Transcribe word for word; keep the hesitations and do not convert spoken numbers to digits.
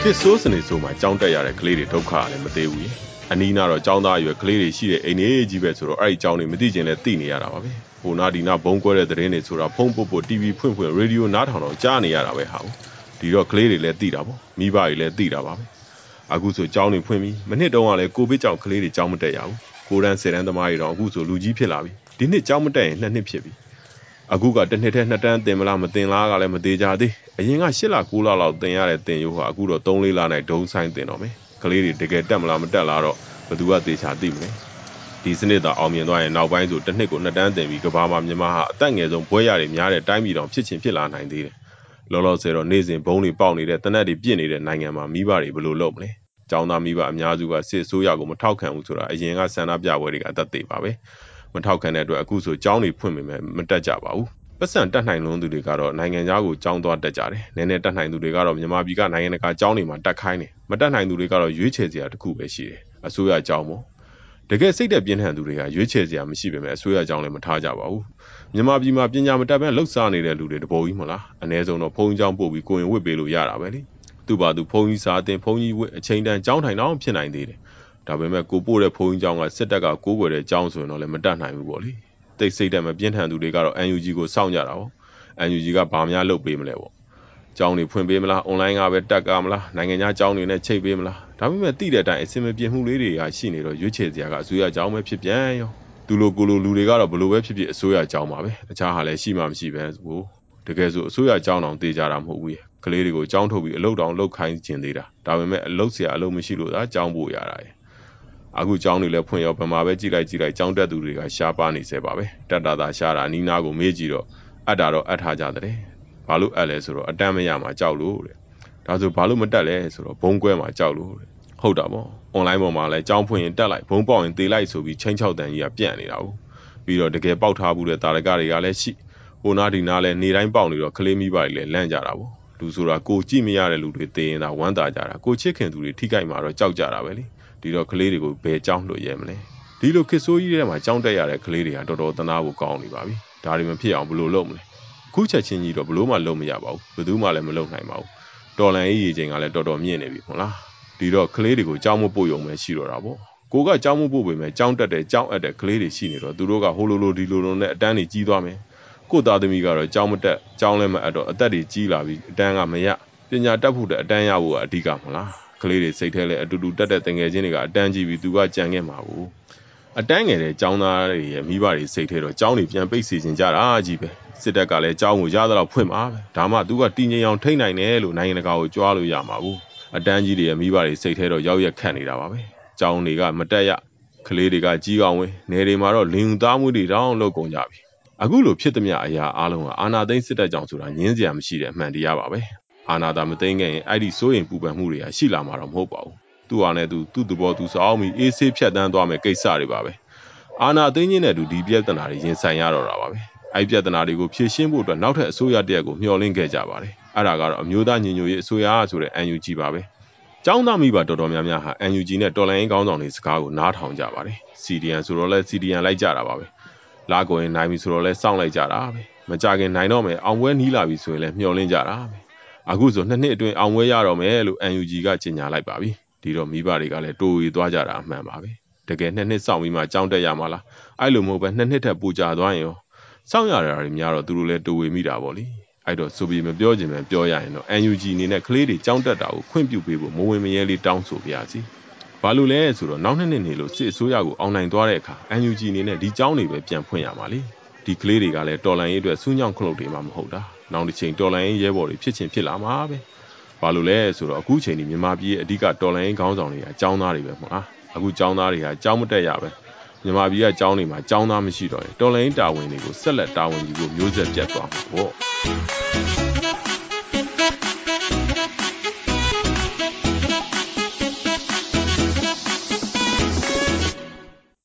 ခေတ်ဆိုးစနေဆိုမှာကြောင်းတက်ရတဲ့ကလေးတွေဒုက္ခလည်းမသေးဘူး။အနီးနာတော့ကြောင်းသားရွယ်ကလေးတွေရှိတဲ့အိမ်လေးကြီးပဲဆိုတော့အဲ့ဒီကြောင်းတွေမသိကျင်လဲသိနေရတာပါပဲ။ဟိုနာဒီနာဘုံကွဲတဲ့သတင်းတွေဆိုတာဖုန်းပုတ်ပုတ် တီဗီ ဖွင့်ဖွင့်ရေဒီယိုနားထောင်တော့ကြားနေရတာပဲဟာ။ဒီတော့ကလေးတွေလည်းသိတာပေါ့။မိဘတွေလည်းသိတာပါပဲ။အခုဆိုကြောင်းတွေဖွင့်ပြီးမနှစ်တုန်းကလည်းကိုဗစ်ကြောင့်ကလေးတွေကြောင်းမတက်ရဘူး။ကိုရန်ဆယ်တန်းသမားတွေတော့အခုဆိုလူကြီးဖြစ်လာပြီ။ဒီနှစ်ကြောင်းမတက်ရင်နှစ်နှစ်ဖြစ်ပြီ။အခုကတစ်နှစ်ထဲနှစ်တန်းတင်မလားမတင်လားကလည်းမသေးကြသေးအရင်ကရှစ်လကိုးလလောက်တင်ရတဲ့တင်ရိုးဟာအခုတော့သုံးလေးလနဲ့ဒုံဆိုင်တင်တော့မယ်ကလေးတွေတကယ်တက်မလားမတက်လားတော့ဘယ်သူကသေချာသိမလဲဒီစနစ်သာအောင်မြင်သွားရင်နောက်ပိုင်းဆိုတစ်နှစ်ကိုနှစ်တန်းတင်ပြီးကဘာမှာမြန်မာဟာအသက်ငယ်ဆုံးဘွဲရတွေများတဲ့အတိုင်းပြည်တော်ဖြစ်ချင်းဖြစ်လာနိုင်သေးတယ်လောလောဆယ်တော့နေ့စဉ်ဘုံတွေပေါက်နေတဲ့တနက်တွေပြစ်နေတဲ့နိုင်ငံမှာမိဘတွေဘယ်လိုလုပ်မလဲကျောင်းသားမိဘအများစုကစစ်အစိုးရကိုမထောက်ခံဘူးဆိုတာအရင်ကဆန္ဒပြပွဲတွေကအသက်သေးပါပဲမထောက်ခံတဲ့အတွက်အခုဆိုကျောင်းတွေဖွင့်ပေမဲ့မတက်ကြပါဘူးပတ်စံတက်နိုင်လုံးသူတွေကတော့နိုင်ငံသားကိုကြောင်းသွားတက်ကြတယ်။နည်းနည်းတက်နိုင်သူတွေကတော့မြန်မာပြည်ကနိုင်ငံတကာကျောင်းတွေမှာတက်ခိုင်းတယ်။မတက်နိုင်သူတွေကတော့ရွေးချယ်စရာတစ်ခုပဲရှိတယ်။အစိုးရကျောင်းပေါ့။တကယ်စိတ်သက်ပြင်းထန်သူတွေကရွေးချယ်စရာမရှိပေမဲ့အစိုးရကျောင်းလည်းမထားကြပါဘူး။မြန်မာပြည်မှာပညာမတတ်ဘဲလှုပ်ရှားနေတဲ့လူတွေတပုံကြီးမလား။အ ਨੇ ဆုံးတော့ဖုန်းကျောင်းပို့ပြီးကိုရင်ဝစ်ပေးလို့ရတာပဲလေ။သူ့ဘာသူဖုန်းကြီးစာတင်ဖုန်းကြီးဝစ်အချိန်တန်ကျောင်းထိုင်တော့ဖြစ်နိုင်သေးတယ်။ဒါပေမဲ့ကိုပို့တဲ့ဖုန်းကြီးကျောင်းကစစ်တပ်ကကိုးကွယ်တဲ့ကျောင်းဆိုရင်တော့လည်းမတက်နိုင်ဘူးပေါ့လေ။တိတ်စိတ်တက်မပြင်းထန်သူတွေကတော့ အန် ယူ ဂျီ ကိုစောင့်ကြတာပေါ့။ အန် ယူ ဂျီ ကဘာများလုပ်ပေးမလဲပေါ့။ကျောင်းတွေဖွင့်ပေးမလား။ online ကပဲတက်ကမလား။နိုင်ငံခြားကျောင်းတွေနဲ့ချိတ်ပေးမလား။ဒါပေမဲ့တိတဲ့အတိုင်းအစင်မပြေမှုလေးတွေကရှိနေတော့ရွေးချယ်စရာကအစိုးရကျောင်းပဲဖြစ်ပြန်ရော။သူလိုကိုလိုလူတွေကတော့ဘလို့ပဲဖြစ်ဖြစ်အစိုးရကျောင်းပါပဲ။အခြားဟာလည်းရှိမှမရှိပဲကိုတကယ်ဆိုအစိုးရကျောင်းတောင်တေးကြတာမဟုတ်ဘူး။ကလေးတွေကိုကျောင်းထုတ်ပြီးအလုပ်တောင်လုပ်ခိုင်းခြင်းသေးတာ။ဒါပေမဲ့အလုပ်ဆရာအလုပ်မရှိလို့သာကျောင်းပို့ရတာ။အခုကျောင်းတွေလည်းဖွင့်ရောဗမာပဲကြည့်လိုက်ကြည့်လိုက်ကျောင်းတက်သူတွေကရှားပါနေစေပါပဲ။တက်တာသာရှားတာအနီးနားကိုမေးကြည့်တော့အပ်တာတော့အပ်ထားကြတယ်။ဘာလို့အပ်လဲဆိုတော့အတန်းမရမှာကြောက်လို့တဲ့။ဒါဆိုဘာလို့မတက်လဲဆိုတော့ဘုံကွဲမှာကြောက်လို့တဲ့။ဟုတ်တာပေါ့။ online ပေါ်မှာလည်းကျောင်းဖွင့်ရင်တက်လိုက်ဘုံပေါက်ရင်သေလိုက်ဆိုပြီးချင်းချောက်တန်ကြီးကပြန့်နေတာဘူး။ပြီးတော့တကယ်ပေါက်ထားဘူးတဲ့တာရကတွေကလည်းရှိ။ဟိုနာဒီနာလည်းနေတိုင်းပေါက်နေတော့ကလေးမိဘတွေလည်းလန့်ကြတာပေါ့။လူဆိုတာကိုကြည့်မရတဲ့လူတွေသေရင်သာဝမ်းသာကြတာ။ကိုချစ်ခင်သူတွေထိခိုက်မှာတော့ကြောက်ကြတာပဲလေ။ဒီတော့ကလေးတွေကိုဘယ်ကျောင်းလွှတ်ရဲမလဲ။ဒီလိုခေတ်ဆိုးကြီးထဲမှာကျောင်းတက်ရတဲ့ကလေးတွေကတော်တော်သနာဖို့ကောင်းနေပါပြီ။ဒါတွေမဖြစ်အောင်ဘယ်လိုလုပ်မလဲ။ခုချက်ချင်းကြီးတော့ဘလို့မှလုပ်မရပါဘူးဘယ်သူမှလည်းမလုပ်နိုင်ပါဘူးတော်လန်ရေးရေချိန်ကလည်းတော်တော်မြင့်နေပြီဟုတ်လားဒီတော့ကလေးတွေကိုကြောင်းမပို့ရုံပဲရှိတော့တာပေါ့ကိုကကြောင်းမပို့ပေမဲ့ကြောင်းတက်တဲ့ကြောင်းအပ်တဲ့ကလေးတွေရှိနေတော့သူတို့ကဟိုလိုလိုဒီလိုလိုနဲ့အတန်းတွေကြီးသွားမယ်ကိုသားသမီးကတော့ကြောင်းမတက်ကြောင်းလည်းမအပ်တော့အသက်တွေကြီးလာပြီးအတန်းကမရပညာတတ်ဖို့တဲ့အတန်းရဖို့ကအဓိကမလားကလေးတွေစိတ်ထဲလည်းအတူတူတက်တဲ့တငယ်ချင်းတွေကအတန်းကြီးပြီးသူကကြံခဲ့မှာဘူးအတန်းငယ်တဲ့ကျောင်းသားတွေရဲ့မိဘတွေစိတ်ထဲတော့ကျောင်းတွေပြန်ပိတ်စီစဉ်ကြတာကြီးပဲစစ်တပ်ကလည်းကျောင်းကိုရသလောက်ဖွင့်ပါပဲဒါမှသူကတည်ငြိမ်အောင်ထိန်းနိုင်တယ်လို့နိုင်ငံတကာကိုကြွားလို့ရမှာဘူးအတန်းကြီးတွေရဲ့မိဘတွေစိတ်ထဲတော့ရောက်ရက်ခတ်နေတာပါပဲကျောင်းတွေကမတက်ရကလေးတွေကကြီးကောင်ဝင်နေတွေမှာတော့လင်းသားမှုတွေတောင်းလောက်ကုန်ကြပြီအခုလိုဖြစ်သမျှအရာအားလုံးကအာနာသိန်းစစ်တပ်ကြောင့်ဆိုတာငင်းစရာမရှိတဲ့အမှန်တရားပါပဲအာနာသာမသိငယ်ရင်အဲ့ဒီစိုးရင်ပူပန်မှုတွေကရှိလာမှာတော့မဟုတ်ပါဘူးသူ့ဟာနဲ့သူသူ့သဘောသူစောင်းပြီးအေးဆေးဖြတ်တန်းသွားမယ်ကိစ္စတွေပါပဲအာနာသိန်းချင်းနဲ့သူဒီပြဿနာတွေရင်ဆိုင်ရတော့တာပါပဲအဲ့ပြဿနာတွေကိုဖြေရှင်းဖို့အတွက်နောက်ထပ်အစိုးရတရက်ကိုမျှော်လင့်ခဲ့ကြပါတယ်အဲ့ဒါကတော့အမျိုးသားညီညွတ်ရေးအစိုးရဆိုတဲ့ အန် ယူ ဂျီ ပါပဲကျောင်းသားမိဘတော်တော်များများဟာ အန် ယူ ဂျီ နဲ့တော်လှန်ရေးခေါင်းဆောင်တွေစကားကိုနားထောင်ကြပါတယ် စီ ဒီ အမ် ဆိုတော့လဲ စီ ဒီ အမ် လိုက်ကြတာပါပဲလာကိုရင်နိုင်ပြီဆိုတော့လဲစောင့်လိုက်ကြတာပဲမကြခင်နိုင်တော့မယ်အောင်ပွဲနီးလာပြီဆိုရင်လဲမျှော်လင့်ကြတာပဲအခုဆိုနှစ်နှစ်အတွင်းအောင်ပွဲရတော့မယ်လို့ အန် ယူ ဂျီ ကကြေညာလိုက်ပါပြီဒီတော့မိဘတွေကလည်းတိုးဝေသွားကြတာအမှန်ပါပဲတကယ်နှစ်နှစ်စောင့်ပြီးမှကျောင်းတက်ရမှာလားအဲ့လိုမဟုတ်ပဲနှစ်နှစ်ထက်ပိုကြာသွားရင်ရောစောင့်ရတာတွေများတော့သူတို့လည်းတိုးဝေမိတာပေါ့လေအဲ့တော့ဆိုပြီးမပြောချင်ပဲပြောရရင်တော့ အန် ယူ ဂျီ အနေနဲ့ကလေးတွေကျောင်းတက်တာကိုခွင့်ပြုပေးဖို့မဝင်မရဲလေးတောင်းဆိုပြစီဘာလို့လဲဆိုတော့နောက်နှစ်နှစ်နေလို့စစ်အစိုးရကိုအောင်နိုင်သွားတဲ့အခါ အန် ယူ ဂျီ အနေနဲ့ဒီကျောင်းတွေပဲပြန်ဖွင့်ရမှာလေဒီကလေးတွေကလည်းတော်လန်ရေးအတွက်စူးညောင်းခလုတ်တွေမှမဟုတ်တာနောက်တစ်ချိန်တော်လန်ရေးရဲဘော်တွေဖြစ်ချင်းဖြစ်လာမှာပဲဘာလို့လဲဆိုတော့အခုချိန်ဒီမြန်မာပြည်ရဲ့အဓိကတော်လန်ရေးခေါင်းဆောင်တွေကကျောင်းသားတွေပဲမဟုတ်လားအခုကျောင်းသားတွေကကျောင်းမတက်ရပဲမြန်မာပြည်ကကျောင်းတွေမှာကျောင်းသားမရှိတော့ရင်တော်လိုင်းတာဝန်တွေကိုဆက်လက်တာဝန်ယူဖို့မျိုးဆက်ပြတ်သွားမှာပေါ့